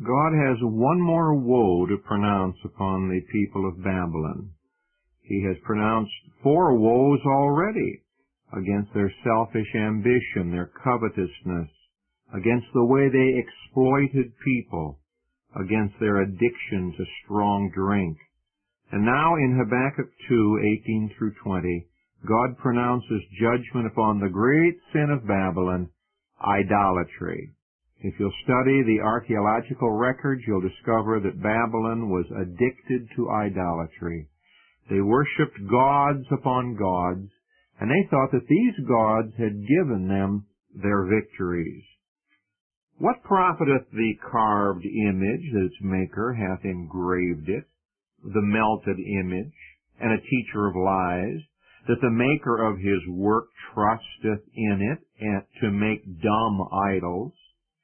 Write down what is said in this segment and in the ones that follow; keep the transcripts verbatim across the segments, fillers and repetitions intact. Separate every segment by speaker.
Speaker 1: God has one more woe to pronounce upon the people of Babylon. He has pronounced four woes already against their selfish ambition, their covetousness, against the way they exploited people, against their addiction to strong drink. And now in Habakkuk two, eighteen through twenty, God pronounces judgment upon the great sin of Babylon, idolatry. If you'll study the archaeological records, you'll discover that Babylon was addicted to idolatry. They worshipped gods upon gods, and they thought that these gods had given them their victories. What profiteth the carved image that its maker hath engraved it, the melted image, and a teacher of lies, that the maker of his work trusteth in it, and to make dumb idols?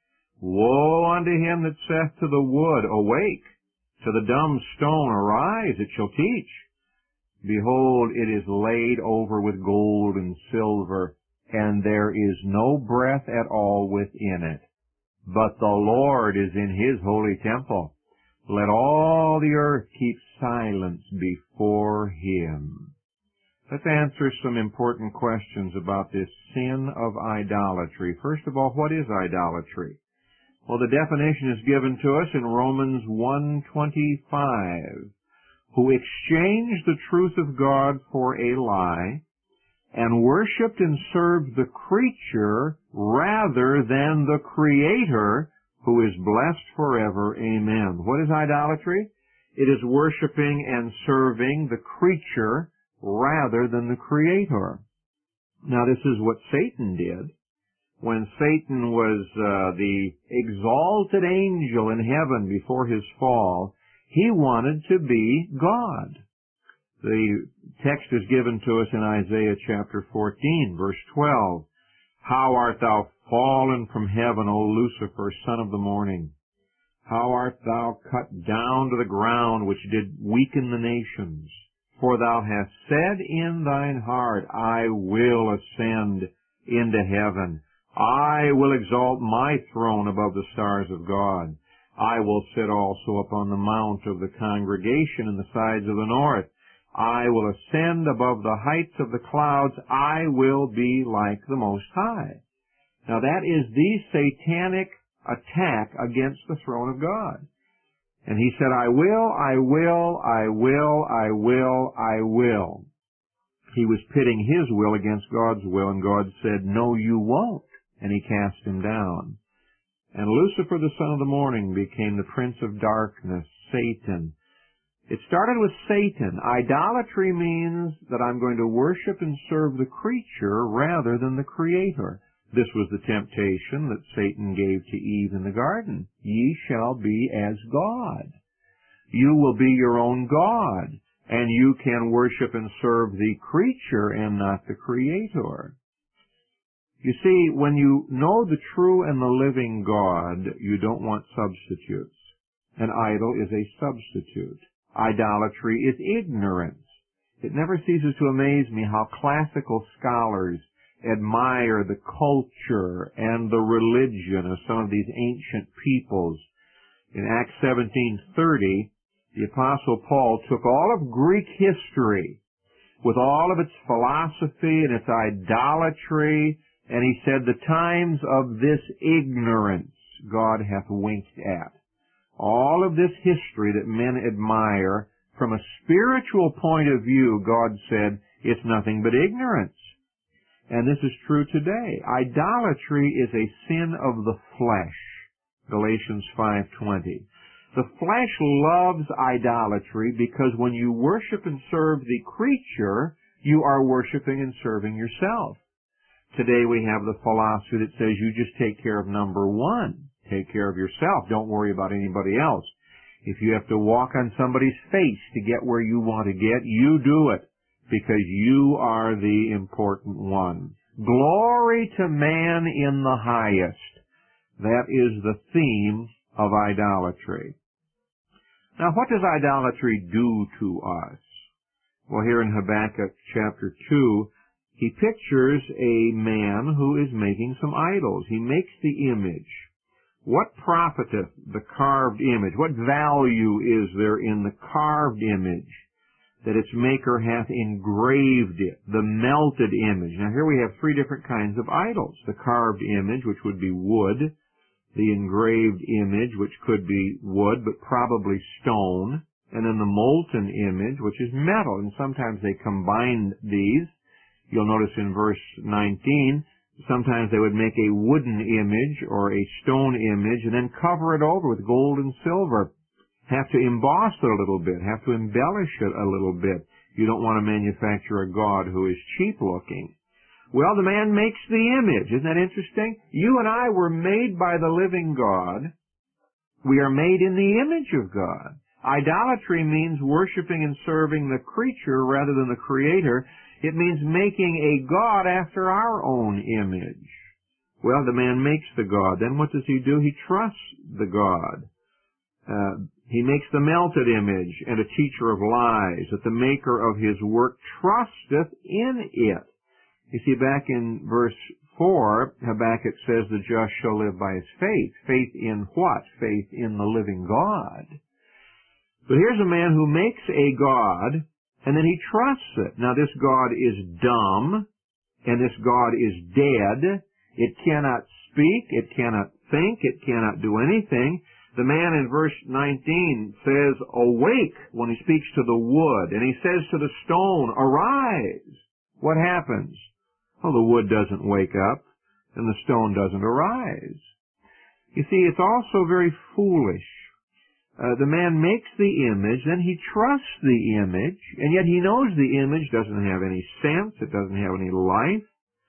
Speaker 1: Woe unto him that saith to the wood, Awake! To the dumb stone, Arise, it shall teach. Behold, it is laid over with gold and silver, and there is no breath at all within it. But the Lord is in his holy temple. Let all the earth keep silence before him. Let's answer some important questions about this sin of idolatry. First of all, what is idolatry? Well, the definition is given to us in Romans one twenty-five. Who exchanged the truth of God for a lie, and worshipped and served the creature rather than the Creator, who is blessed forever. Amen. What is idolatry? It is worshiping and serving the creature rather than the Creator. Now, this is what Satan did. When Satan was uh, the exalted angel in heaven before his fall, he wanted to be God. The text is given to us in Isaiah chapter fourteen, verse twelve. How art thou fallen from heaven, O Lucifer, son of the morning? How art thou cut down to the ground, which did weaken the nations? For thou hast said in thine heart, I will ascend into heaven. I will exalt my throne above the stars of God. I will sit also upon the mount of the congregation in the sides of the north. I will ascend above the heights of the clouds. I will be like the Most High. Now that is the satanic attack against the throne of God. And he said, I will, I will, I will, I will, I will. He was pitting his will against God's will, and God said, no, you won't. And he cast him down. And Lucifer, the son of the morning, became the prince of darkness, Satan. It started with Satan. Idolatry means that I'm going to worship and serve the creature rather than the Creator. This was the temptation that Satan gave to Eve in the garden. Ye shall be as God. You will be your own God, and you can worship and serve the creature and not the Creator. You see, when you know the true and the living God, you don't want substitutes. An idol is a substitute. Idolatry is ignorance. It never ceases to amaze me how classical scholars admire the culture and the religion of some of these ancient peoples. In Acts seventeen thirty, the Apostle Paul took all of Greek history with all of its philosophy and its idolatry, and he said, the times of this ignorance God hath winked at. All of this history that men admire, from a spiritual point of view, God said, it's nothing but ignorance. And this is true today. Idolatry is a sin of the flesh. Galatians five twenty. The flesh loves idolatry because when you worship and serve the creature, you are worshiping and serving yourself. Today we have the philosophy that says you just take care of number one. Take care of yourself. Don't worry about anybody else. If you have to walk on somebody's face to get where you want to get, you do it because you are the important one. Glory to man in the highest. That is the theme of idolatry. Now, what does idolatry do to us? Well, here in Habakkuk chapter two, he pictures a man who is making some idols. He makes the image. What profiteth the carved image? What value is there in the carved image, that its maker hath engraved it, the melted image? Now here we have three different kinds of idols. The carved image, which would be wood. The engraved image, which could be wood, but probably stone. And then the molten image, which is metal. And sometimes they combine these. You'll notice in verse nineteen, sometimes they would make a wooden image or a stone image and then cover it over with gold and silver. Have to emboss it a little bit, have to embellish it a little bit. You don't want to manufacture a god who is cheap looking. Well, the man makes the image. Isn't that interesting? You and I were made by the living God. We are made in the image of God. Idolatry means worshiping and serving the creature rather than the Creator. It means making a god after our own image. Well, the man makes the god. Then what does he do? He trusts the god. Uh, he makes the melted image and a teacher of lies, that the maker of his work trusteth in it. You see, back in verse four, Habakkuk says the just shall live by his faith. Faith in what? Faith in the living God. But here's a man who makes a god, and then he trusts it. Now this God is dumb, and this God is dead. It cannot speak, it cannot think, it cannot do anything. The man in verse nineteen says, awake, when he speaks to the wood, and he says to the stone, arise. What happens? Well, the wood doesn't wake up, and the stone doesn't arise. You see, it's also very foolish. Uh, the man makes the image, then he trusts the image, and yet he knows the image doesn't have any sense, it doesn't have any life.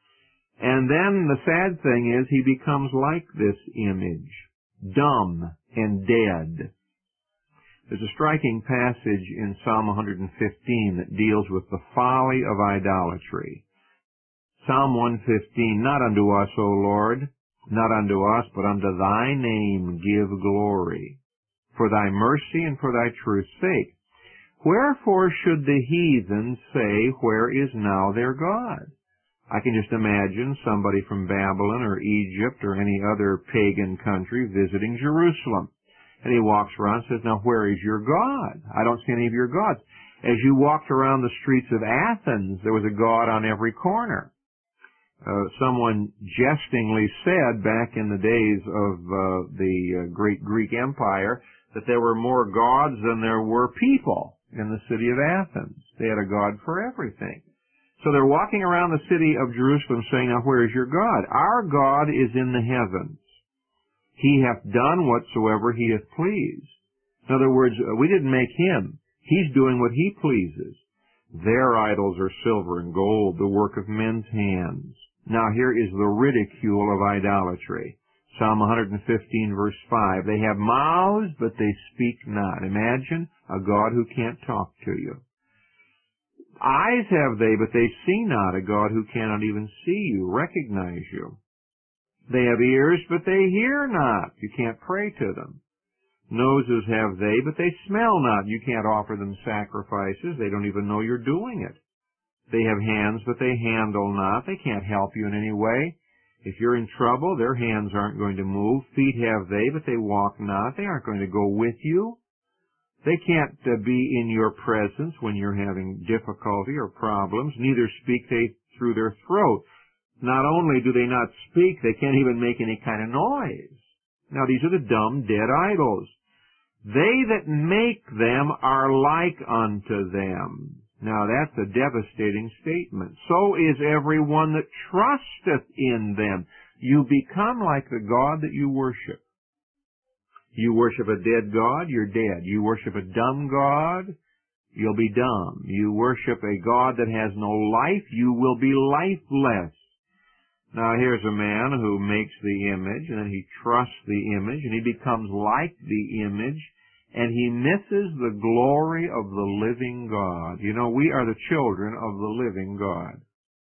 Speaker 1: And then the sad thing is he becomes like this image, dumb and dead. There's a striking passage in Psalm one hundred fifteen that deals with the folly of idolatry. Psalm one fifteen, not unto us, O Lord, not unto us, but unto thy name give glory, for thy mercy and for thy truth's sake. Wherefore should the heathen say, where is now their God? I can just imagine somebody from Babylon or Egypt or any other pagan country visiting Jerusalem. And he walks around and says, now where is your God? I don't see any of your gods. As you walked around the streets of Athens, there was a god on every corner. Uh, someone jestingly said back in the days of uh, the uh, great Greek Empire that there were more gods than there were people in the city of Athens. They had a god for everything. So they're walking around the city of Jerusalem saying, now where is your God? Our God is in the heavens. He hath done whatsoever he hath pleased. In other words, we didn't make him. He's doing what he pleases. Their idols are silver and gold, the work of men's hands. Now here is the ridicule of idolatry. Psalm one hundred fifteen verse five. They have mouths, but they speak not. Imagine a God who can't talk to you. Eyes have they, but they see not, a God who cannot even see you, recognize you. They have ears, but they hear not. You can't pray to them. Noses have they, but they smell not. You can't offer them sacrifices. They don't even know you're doing it. They have hands, but they handle not. They can't help you in any way. If you're in trouble, their hands aren't going to move. Feet have they, but they walk not. They aren't going to go with you. They can't uh, be in your presence when you're having difficulty or problems. Neither speak they through their throat. Not only do they not speak, they can't even make any kind of noise. Now these are the dumb, dead idols. They that make them are like unto them. Now that's a devastating statement. So is everyone that trusteth in them. You become like the God that you worship. You worship a dead God, you're dead. You worship a dumb God, you'll be dumb. You worship a God that has no life, you will be lifeless. Now here's a man who makes the image, and then he trusts the image, and he becomes like the image, and he misses the glory of the living God. You know, we are the children of the living God.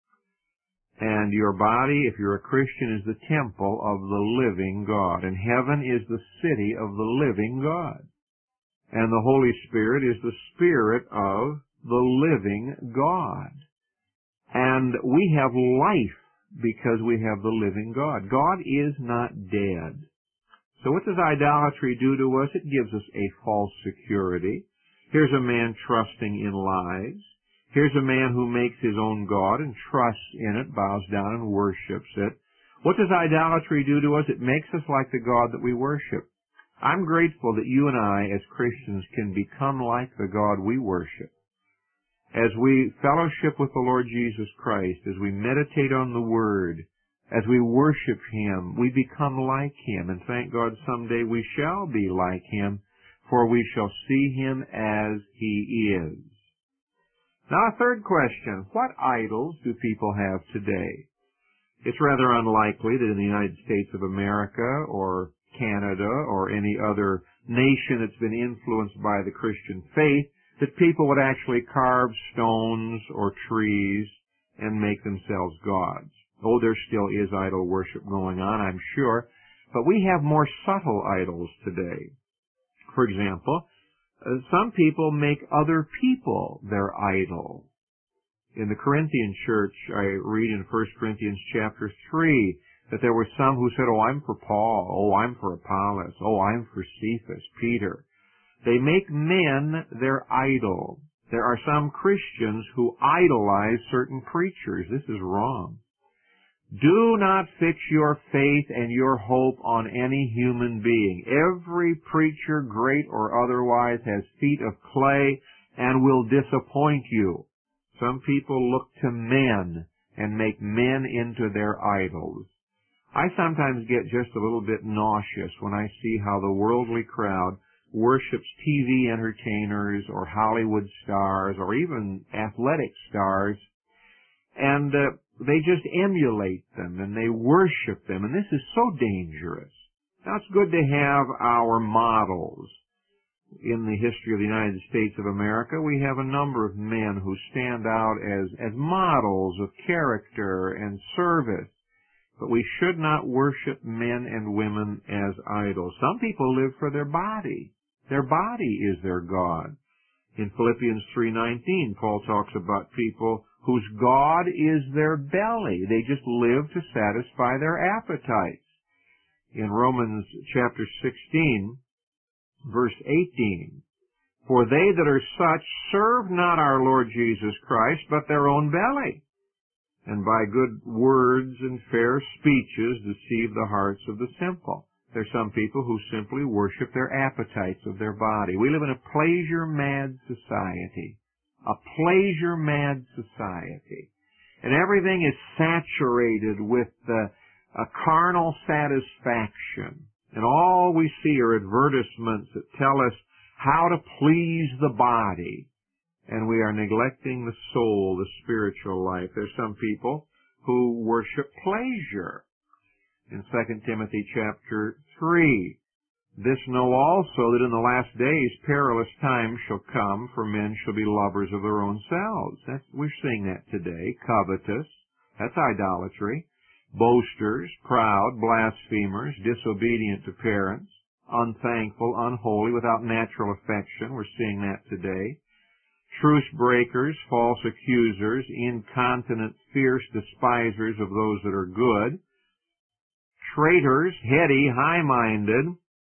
Speaker 1: And your body, if you're a Christian, is the temple of the living God. And heaven is the city of the living God. And the Holy Spirit is the Spirit of the living God. And we have life because we have the living God. God is not dead. So what does idolatry do to us? It gives us a false security. Here's a man trusting in lies. Here's a man who makes his own God and trusts in it, bows down and worships it. What does idolatry do to us? It makes us like the God that we worship. I'm grateful that you and I, as Christians, can become like the God we worship. As we fellowship with the Lord Jesus Christ, as we meditate on the Word, as we worship Him, we become like Him. And thank God someday we shall be like Him, for we shall see Him as He is. Now a third question, what idols do people have today? It's rather unlikely that in the United States of America or Canada or any other nation that's been influenced by the Christian faith that people would actually carve stones or trees and make themselves gods. Oh, there still is idol worship going on, I'm sure, but we have more subtle idols today. For example, uh, some people make other people their idol. In the Corinthian church, I read in First Corinthians chapter three that there were some who said, oh, I'm for Paul, oh, I'm for Apollos, oh, I'm for Cephas, Peter. They make men their idol. There are some Christians who idolize certain preachers. This is wrong. Do not fix your faith and your hope on any human being. Every preacher, great or otherwise, has feet of clay and will disappoint you. Some people look to men and make men into their idols. I sometimes get just a little bit nauseous when I see how the worldly crowd worships T V entertainers or Hollywood stars or even athletic stars, and uh, they just emulate them and they worship them, and this is so dangerous. Now, it's good to have our models. In the history of the United States of America, we have a number of men who stand out as, as models of character and service. But we should not worship men and women as idols. Some people live for their body. Their body is their God. In Philippians three nineteen, Paul talks about people whose God is their belly. They just live to satisfy their appetites. In Romans chapter sixteen, verse eighteen, for they that are such serve not our Lord Jesus Christ, but their own belly, and by good words and fair speeches deceive the hearts of the simple. There's some people who simply worship their appetites of their body. We live in a pleasure-mad society. A pleasure-mad society. And everything is saturated with the, a carnal satisfaction. And all we see are advertisements that tell us how to please the body. And we are neglecting the soul, the spiritual life. There's some people who worship pleasure. In Second Timothy chapter three, this know also that in the last days perilous times shall come, for men shall be lovers of their own selves. That's, we're seeing that today. Covetous, that's idolatry. Boasters, proud, blasphemers, disobedient to parents, unthankful, unholy, without natural affection. We're seeing that today. Truce breakers, false accusers, incontinent, fierce despisers of those that are good, traitors, heady, high-minded,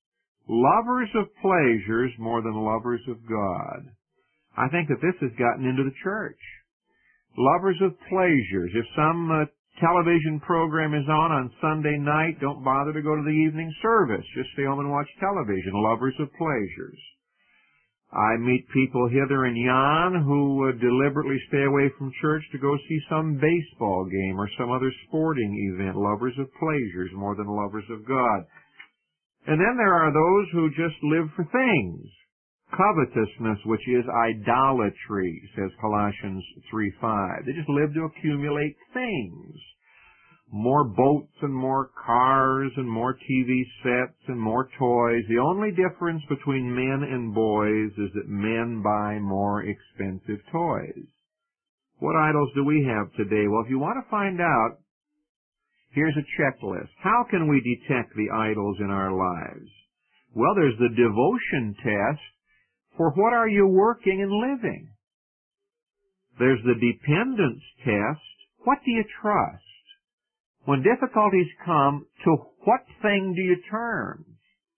Speaker 1: lovers of pleasures more than lovers of God. I think that this has gotten into the church. Lovers of pleasures. If some uh, television program is on on Sunday night, don't bother to go to the evening service. Just stay home and watch television. Lovers of pleasures. I meet people hither and yon who uh, deliberately stay away from church to go see some baseball game or some other sporting event. Lovers of pleasures more than lovers of God. And then there are those who just live for things. Covetousness, which is idolatry, says Colossians three five. They just live to accumulate things. More boats and more cars and more T V sets and more toys. The only difference between men and boys is that men buy more expensive toys. What idols do we have today? Well, if you want to find out, here's a checklist. How can we detect the idols in our lives? Well, there's the devotion test. For what are you working and living? There's the dependence test. What do you trust? When difficulties come, to what thing do you turn?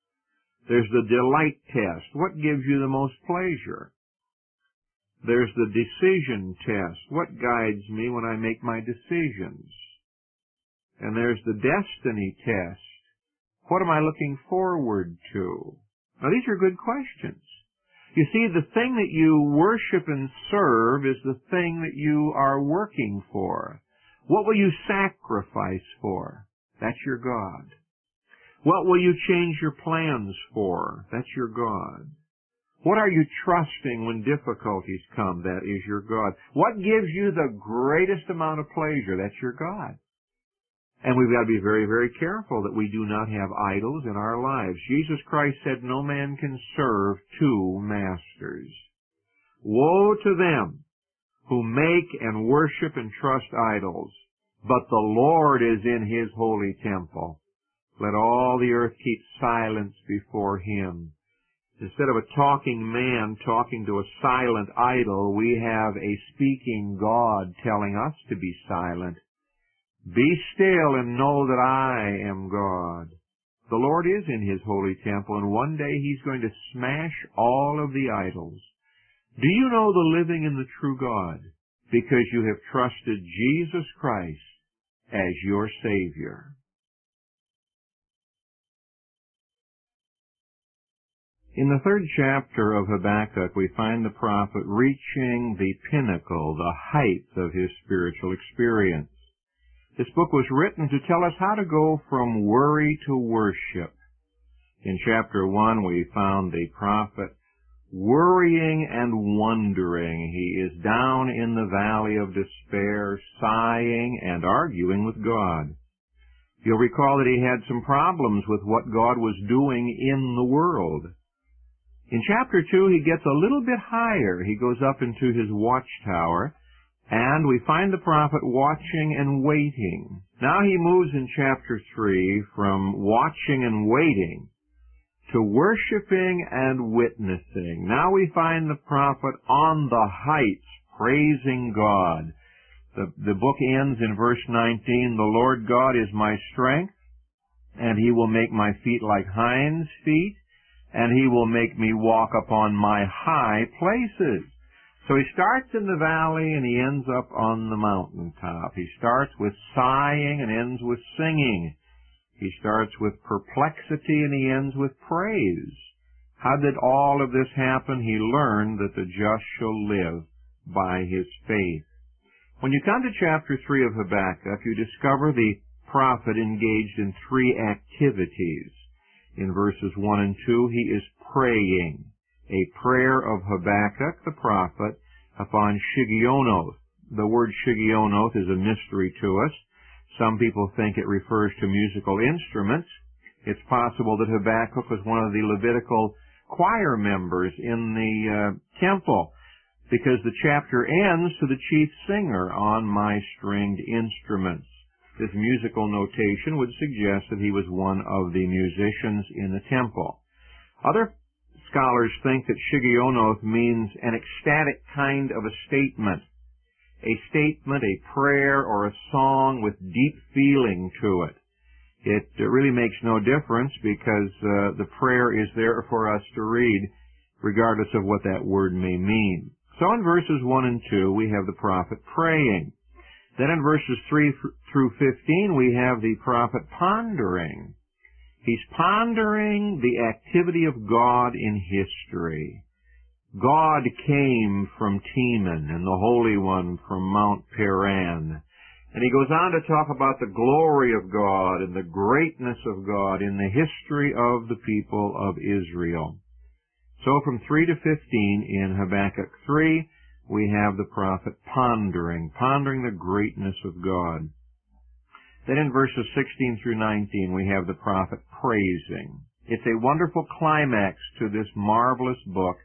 Speaker 1: There's the delight test. What gives you the most pleasure? There's the decision test. What guides me when I make my decisions? And there's the destiny test. What am I looking forward to? Now, these are good questions. You see, the thing that you worship and serve is the thing that you are working for. What will you sacrifice for? That's your God. What will you change your plans for? That's your God. What are you trusting when difficulties come? That is your God. What gives you the greatest amount of pleasure? That's your God. And we've got to be very, very careful that we do not have idols in our lives. Jesus Christ said no man can serve two masters. Woe to them who make and worship and trust idols, but the Lord is in His holy temple. Let all the earth keep silence before Him. Instead of a talking man talking to a silent idol, we have a speaking God telling us to be silent. Be still and know that I am God. The Lord is in His holy temple, and one day He's going to smash all of the idols. Do you know the living and the true God? Because you have trusted Jesus Christ as your Savior. In the third chapter of Habakkuk, we find the prophet reaching the pinnacle, the height of his spiritual experience. This book was written to tell us how to go from worry to worship. In chapter one, we found the prophet worrying and wondering. He is down in the valley of despair, sighing and arguing with God. You'll recall that he had some problems with what God was doing in the world. In chapter two, he gets a little bit higher. He goes up into his watchtower, and we find the prophet watching and waiting. Now he moves in chapter three from watching and waiting to worshiping and witnessing. Now we find the prophet on the heights, praising God. The, the book ends in verse nineteen, the Lord God is my strength, and He will make my feet like hinds' feet, and He will make me walk upon my high places. So he starts in the valley and he ends up on the mountaintop. He starts with sighing and ends with singing. He starts with perplexity and he ends with praise. How did all of this happen? He learned that the just shall live by his faith. When you come to chapter three of Habakkuk, you discover the prophet engaged in three activities. In verses one and two, he is praying. A prayer of Habakkuk, the prophet, upon Shigionoth. The word Shigionoth is a mystery to us. Some people think it refers to musical instruments. It's possible that Habakkuk was one of the Levitical choir members in the uh, temple, because the chapter ends to the chief singer on my stringed instruments. This musical notation would suggest that he was one of the musicians in the temple. Other scholars think that Shigionoth means an ecstatic kind of a statement. A statement, a prayer, or a song with deep feeling to it. It really makes no difference because uh, the prayer is there for us to read, regardless of what that word may mean. So in verses one and two, we have the prophet praying. Then in verses three through fifteen, we have the prophet pondering. He's pondering the activity of God in history. God came from Teman, and the Holy One from Mount Paran. And he goes on to talk about the glory of God and the greatness of God in the history of the people of Israel. So from three to fifteen in Habakkuk three, we have the prophet pondering, pondering the greatness of God. Then in verses sixteen through nineteen, we have the prophet praising. It's a wonderful climax to this marvelous book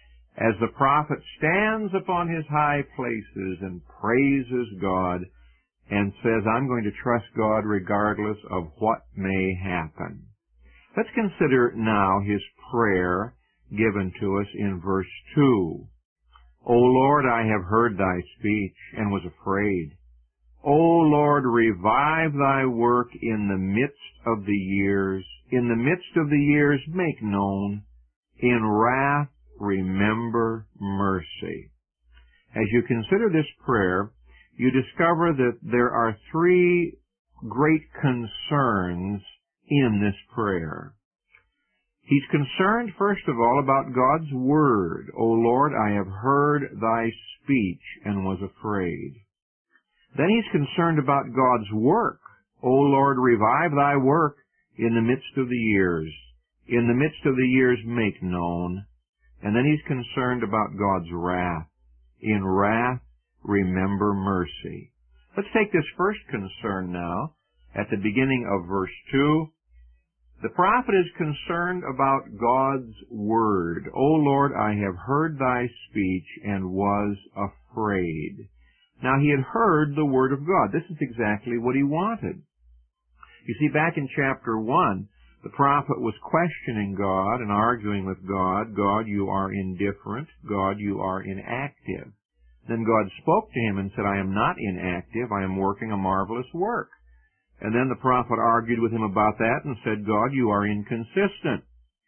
Speaker 1: as the prophet stands upon his high places and praises God and says, I'm going to trust God regardless of what may happen. Let's consider now his prayer given to us in verse two. O Lord, I have heard thy speech and was afraid. O Lord, revive thy work in the midst of the years, In the midst of the years, make known. In wrath, remember mercy. As you consider this prayer, you discover that there are three great concerns in this prayer. He's concerned, first of all, about God's Word. O Lord, I have heard thy speech and was afraid. Then he's concerned about God's work. O Lord, revive thy work in the midst of the years. In the midst of the years, make known. And then he's concerned about God's wrath. In wrath, remember mercy. Let's take this first concern now. At the beginning of verse two, the prophet is concerned about God's Word. O Lord, I have heard thy speech and was afraid. Now, he had heard the Word of God. This is exactly what he wanted. You see, back in chapter one, the prophet was questioning God and arguing with God. God, you are indifferent. God, you are inactive. Then God spoke to him and said, I am not inactive. I am working a marvelous work. And then the prophet argued with him about that and said, God, you are inconsistent.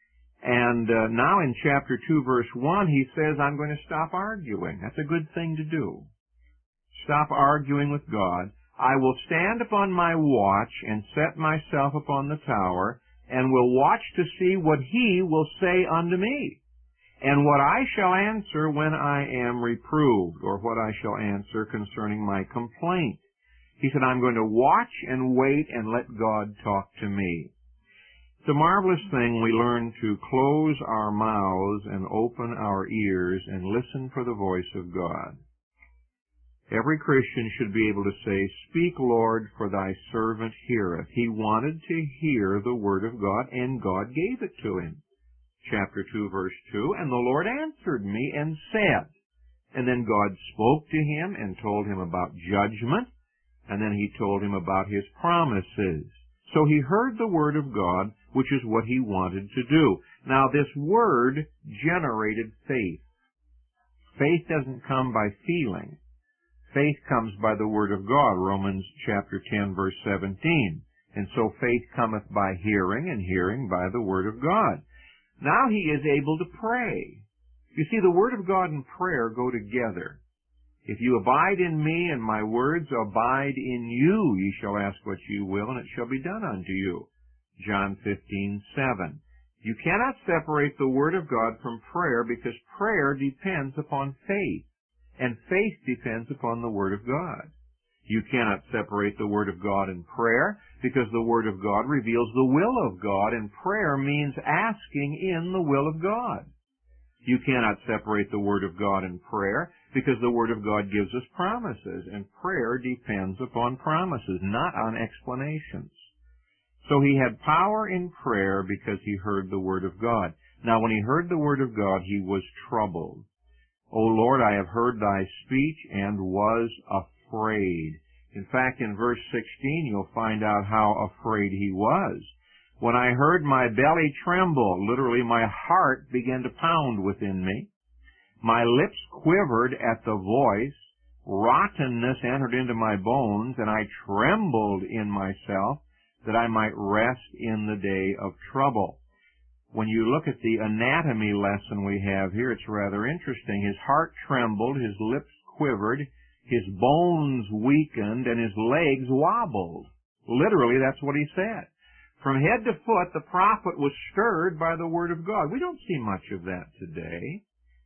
Speaker 1: And uh, now in chapter two, verse one, he says, I'm going to stop arguing. That's a good thing to do. Stop arguing with God. I will stand upon my watch and set myself upon the tower, and will watch to see what he will say unto me, and what I shall answer when I am reproved, or what I shall answer concerning my complaint. He said, I'm going to watch and wait and let God talk to me. It's a marvelous thing we learn to close our mouths and open our ears and listen for the voice of God. Every Christian should be able to say, Speak, Lord, for thy servant heareth. He wanted to hear the word of God, and God gave it to him. Chapter two, verse two, and the Lord answered me and said. And then God spoke to him and told him about judgment, and then he told him about his promises. So he heard the word of God, which is what he wanted to do. Now, this word generated faith. Faith doesn't come by feeling. Faith comes by the word of God, Romans chapter ten, verse seventeen. And so faith cometh by hearing, and hearing by the word of God. Now he is able to pray. You see, the word of God and prayer go together. If you abide in me, and my words abide in you, ye shall ask what you will, and it shall be done unto you. John fifteen, seven. You cannot separate the word of God from prayer, because prayer depends upon faith. And faith depends upon the Word of God. You cannot separate the Word of God and prayer, because the Word of God reveals the will of God, and prayer means asking in the will of God. You cannot separate the Word of God and prayer, because the Word of God gives us promises, and prayer depends upon promises, not on explanations. So he had power in prayer because he heard the Word of God. Now, when he heard the Word of God, he was troubled. O Lord, I have heard thy speech and was afraid. In fact, in verse sixteen, you'll find out how afraid he was. When I heard my belly tremble, literally my heart began to pound within me. My lips quivered at the voice. Rottenness entered into my bones, and I trembled in myself that I might rest in the day of trouble. When you look at the anatomy lesson we have here, it's rather interesting. His heart trembled, his lips quivered, his bones weakened, and his legs wobbled. Literally, that's what he said. From head to foot, the prophet was stirred by the Word of God. We don't see much of that today.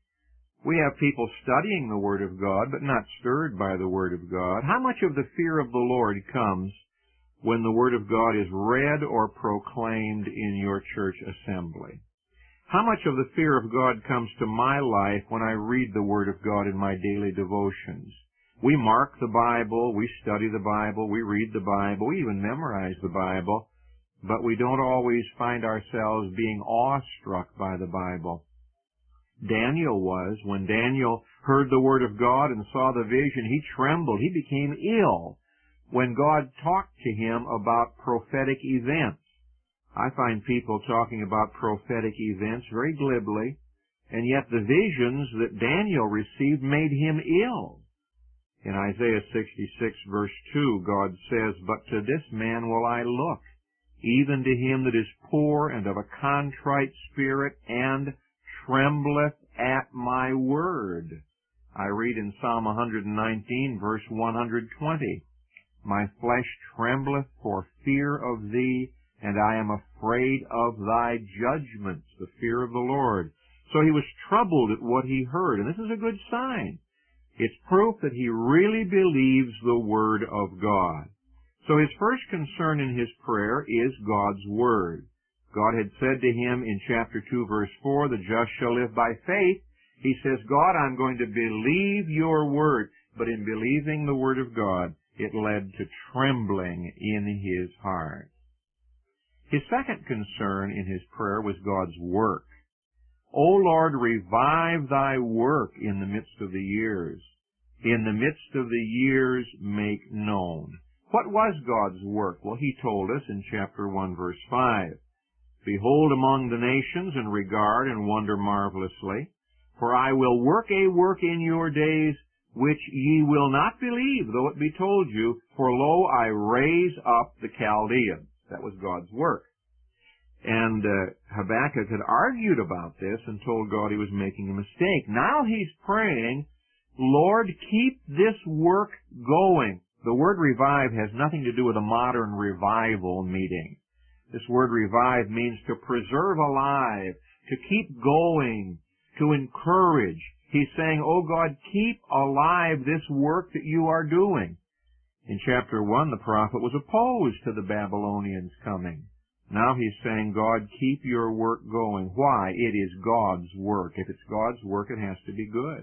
Speaker 1: We have people studying the Word of God, but not stirred by the Word of God. How much of the fear of the Lord comes when the Word of God is read or proclaimed in your church assembly? How much of the fear of God comes to my life when I read the Word of God in my daily devotions? We mark the Bible, we study the Bible, we read the Bible, we even memorize the Bible, but we don't always find ourselves being awestruck by the Bible. Daniel was. When Daniel heard the Word of God and saw the vision, he trembled. He became ill when God talked to him about prophetic events. I find people talking about prophetic events very glibly, and yet the visions that Daniel received made him ill. In Isaiah sixty-six, verse two, God says, But to this man will I look, even to him that is poor and of a contrite spirit, and trembleth at my word. I read in Psalm one nineteen, verse one twenty, My flesh trembleth for fear of thee, and I am afraid of thy judgments, the fear of the Lord. So he was troubled at what he heard, and this is a good sign. It's proof that he really believes the Word of God. So his first concern in his prayer is God's Word. God had said to him in chapter two, verse four, the just shall live by faith. He says, God, I'm going to believe your Word. But in believing the Word of God, it led to trembling in his heart. His second concern in his prayer was God's work. O Lord, revive thy work in the midst of the years. In the midst of the years make known. What was God's work? Well, he told us in chapter one, verse five, Behold among the nations, and regard and wonder marvelously, for I will work a work in your days, which ye will not believe, though it be told you, for lo, I raise up the Chaldeans. That was God's work. And uh, Habakkuk had argued about this and told God he was making a mistake. Now he's praying, Lord, keep this work going. The word revive has nothing to do with a modern revival meeting. This word revive means to preserve alive, to keep going, to encourage. He's saying, oh God, keep alive this work that you are doing. In chapter one, the prophet was opposed to the Babylonians coming. Now he's saying, God, keep your work going. Why? It is God's work. If it's God's work, it has to be good.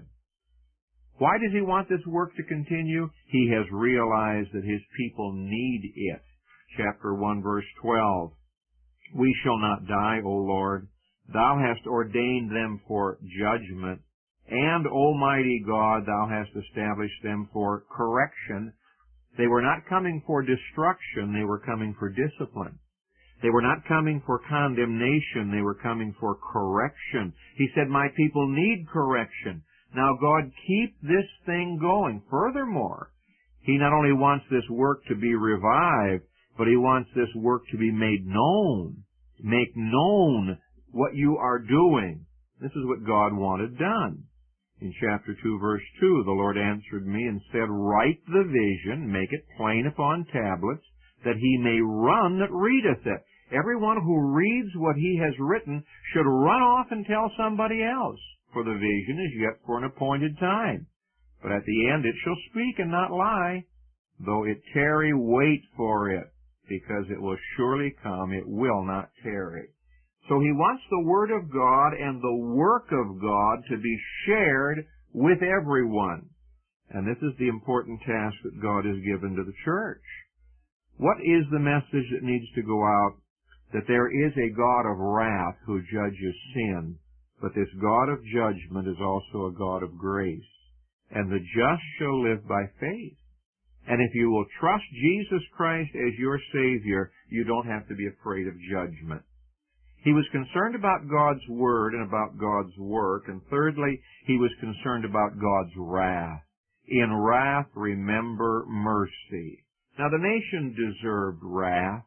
Speaker 1: Why does he want this work to continue? He has realized that his people need it. Chapter one, verse twelve. We shall not die, O Lord. Thou hast ordained them for judgment, and, Almighty God, thou hast established them for correction. They were not coming for destruction, they were coming for discipline. They were not coming for condemnation, they were coming for correction. He said, my people need correction. Now, God, keep this thing going. Furthermore, he not only wants this work to be revived, but he wants this work to be made known. Make known what you are doing. This is what God wanted done. In chapter two, verse two, the Lord answered me and said, Write the vision, make it plain upon tablets, that he may run that readeth it. Everyone who reads what he has written should run off and tell somebody else, for the vision is yet for an appointed time. But at the end it shall speak and not lie. Though it tarry, wait for it, because it will surely come, it will not tarry. So he wants the Word of God and the work of God to be shared with everyone. And this is the important task that God has given to the church. What is the message that needs to go out? That there is a God of wrath who judges sin, but this God of judgment is also a God of grace. And the just shall live by faith. And if you will trust Jesus Christ as your Savior, you don't have to be afraid of judgment. He was concerned about God's Word and about God's work. And thirdly, he was concerned about God's wrath. In wrath, remember mercy. Now, the nation deserved wrath.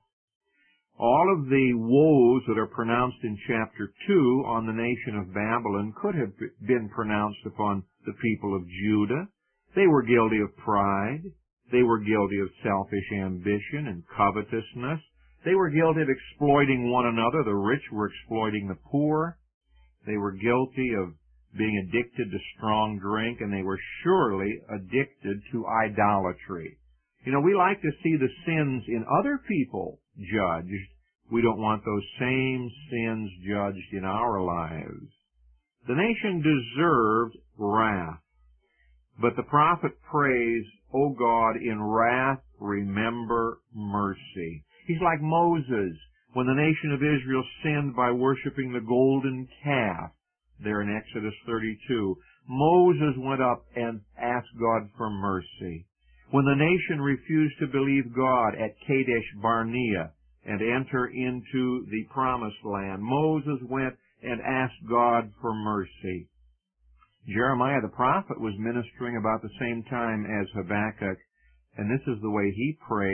Speaker 1: All of the woes that are pronounced in chapter two on the nation of Babylon could have been pronounced upon the people of Judah. They were guilty of pride. They were guilty of selfish ambition and covetousness. They were guilty of exploiting one another. The rich were exploiting the poor. They were guilty of being addicted to strong drink, and they were surely addicted to idolatry. You know, we like to see the sins in other people judged. We don't want those same sins judged in our lives. The nation deserved wrath. But the prophet prays, O God, in wrath remember mercy. He's like Moses when the nation of Israel sinned by worshiping the golden calf. There in Exodus thirty-two, Moses went up and asked God for mercy. When the nation refused to believe God at Kadesh Barnea and enter into the promised land, Moses went and asked God for mercy. Jeremiah the prophet was ministering about the same time as Habakkuk, and this is the way he prayed.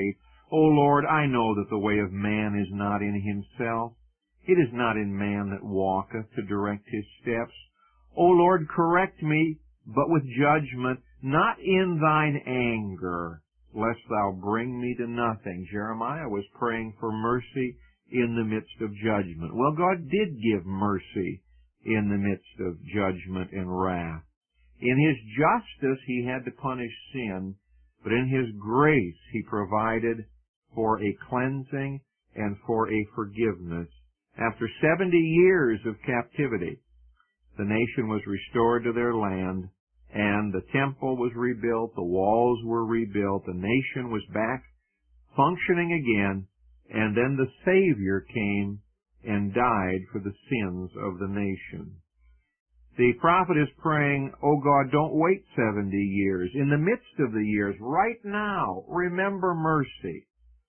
Speaker 1: O Lord, I know that the way of man is not in himself. It is not in man that walketh to direct his steps. O Lord, correct me, but with judgment, not in thine anger, lest thou bring me to nothing. Jeremiah was praying for mercy in the midst of judgment. Well, God did give mercy in the midst of judgment and wrath. In his justice, he had to punish sin, but in his grace, he provided for a cleansing and for a forgiveness. After seventy years of captivity, the nation was restored to their land, and the temple was rebuilt, the walls were rebuilt, the nation was back functioning again, and then the Savior came and died for the sins of the nation. The prophet is praying, "Oh God, don't wait seventy years. In the midst of the years, right now, remember mercy."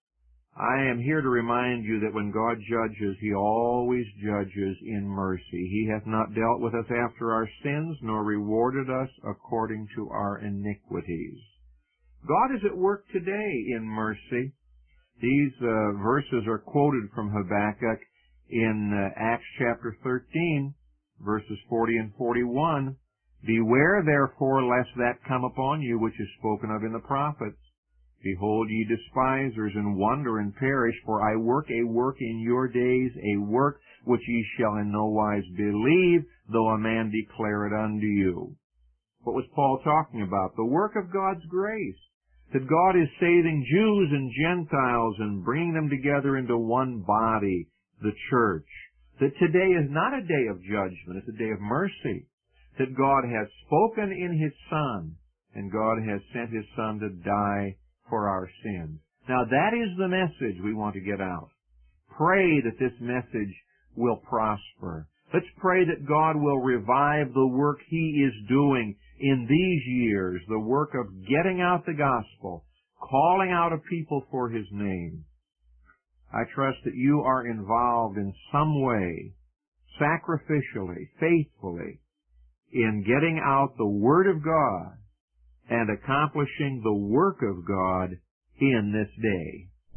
Speaker 1: I am here to remind you that when God judges, He always judges in mercy. He hath not dealt with us after our sins, nor rewarded us according to our iniquities. God is at work today in mercy. These uh, verses are quoted from Habakkuk in uh, Acts chapter thirteen, verses forty and forty-one. "Beware therefore lest that come upon you which is spoken of in the prophets. Behold, ye despisers, and wonder and perish, for I work a work in your days, a work which ye shall in no wise believe, though a man declare it unto you." What was Paul talking about? The work of God's grace. That God is saving Jews and Gentiles and bringing them together into one body, the church. That today is not a day of judgment, it's a day of mercy. That God has spoken in His Son, and God has sent His Son to die for our sins. Now that is the message we want to get out. Pray that this message will prosper. Let's pray that God will revive the work He is doing in these years, the work of getting out the gospel, calling out a people for His name. I trust that you are involved in some way, sacrificially, faithfully, in getting out the Word of God and accomplishing the work of God in this day.